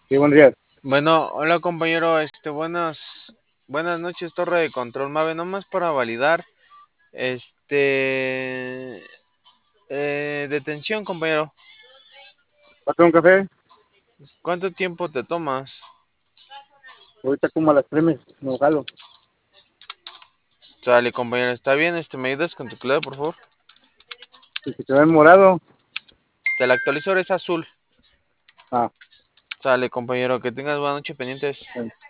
Sí, buenos días. Bueno, hola compañero, buenas noches, Torre de Control Mave, nomás para validar, este, detención, compañero. ¿Pasa un café? ¿Cuánto tiempo te tomas? Ahorita como a las 3 me jalo. Sale, compañero, está bien, ¿me ayudas con tu clave, por favor? Y si te ve morado, Te la actualizo, es azul. ah, Sale, compañero, que tengas buena noche pendientes.